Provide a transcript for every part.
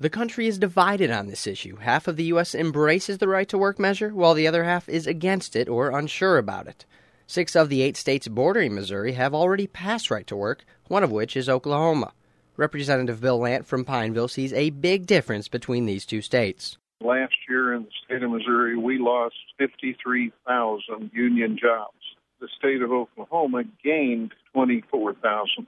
The country is divided on this issue. Half of the U.S. embraces the right-to-work measure, while the other half is against it or unsure about it. 6 of the 8 states bordering Missouri have already passed right-to-work, one of which is Oklahoma. Representative Bill Lant from Pineville sees a big difference between these two states. Last year in the state of Missouri, we lost 53,000 union jobs. The state of Oklahoma gained 24,000.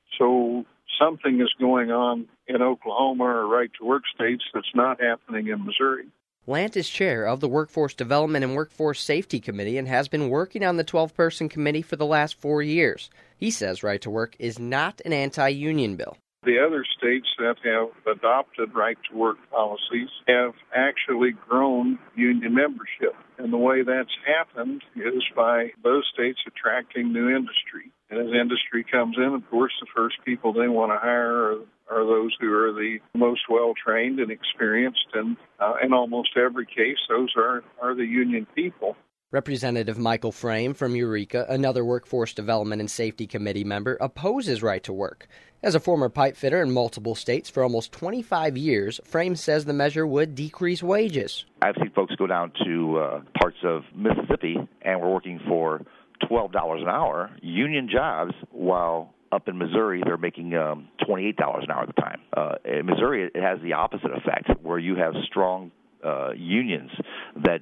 So something is going on in Oklahoma or right-to-work states that's not happening in Missouri. Lant is chair of the Workforce Development and Workforce Safety Committee and has been working on the 12-person committee for the last 4 years. He says right-to-work is not an anti-union bill. The other states that have adopted right-to-work policies have actually grown union membership. And the way that's happened is by those states attracting new industry. And as industry comes in, of course, the first people they want to hire are those who are the most well-trained and experienced. And in almost every case, those are the union people. Representative Michael Frame from Eureka, another Workforce Development and Safety Committee member, opposes right-to-work. As a former pipe fitter in multiple states for almost 25 years, Frame says the measure would decrease wages. I've seen folks go down to parts of Mississippi and we're working for $12 an hour, union jobs, while up in Missouri they're making $28 an hour at the time. In Missouri, it has the opposite effect, where you have strong unions that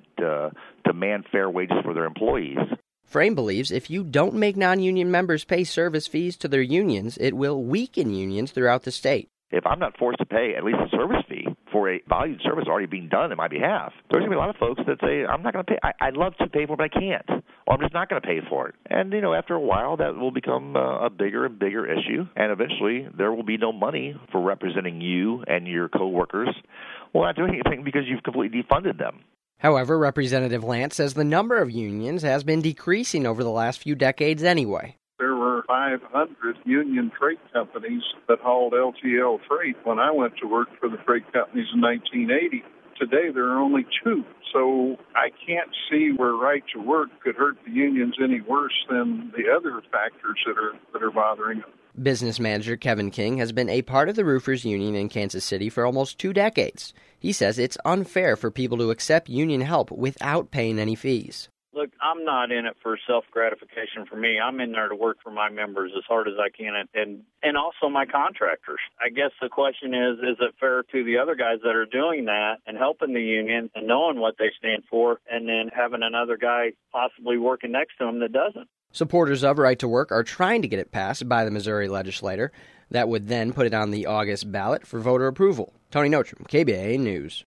demand fair wages for their employees. Frame believes if you don't make non-union members pay service fees to their unions, it will weaken unions throughout the state. If I'm not forced to pay at least a service fee for a valued service already being done on my behalf, there's going to be a lot of folks that say, I'm not going to pay. I'd love to pay for it, but I can't. Or I'm just not going to pay for it. And, after a while, that will become a bigger and bigger issue. And eventually, there will be no money for representing you and your coworkers. Well, not doing anything because you've completely defunded them. However, Representative Lant says the number of unions has been decreasing over the last few decades anyway. There were 500 union freight companies that hauled LTL freight when I went to work for the freight companies in 1980. Today, there are only 2. So I can't see where right-to-work could hurt the unions any worse than the other factors that are bothering them. Business manager Kevin King has been a part of the Roofers Union in Kansas City for almost 2 decades. He says it's unfair for people to accept union help without paying any fees. Look, I'm not in it for self-gratification for me. I'm in there to work for my members as hard as I can and also my contractors. I guess the question is it fair to the other guys that are doing that and helping the union and knowing what they stand for and then having another guy possibly working next to them that doesn't? Supporters of right-to-work are trying to get it passed by the Missouri legislature. That would then put it on the August ballot for voter approval. Tony Notrum, KBAA News.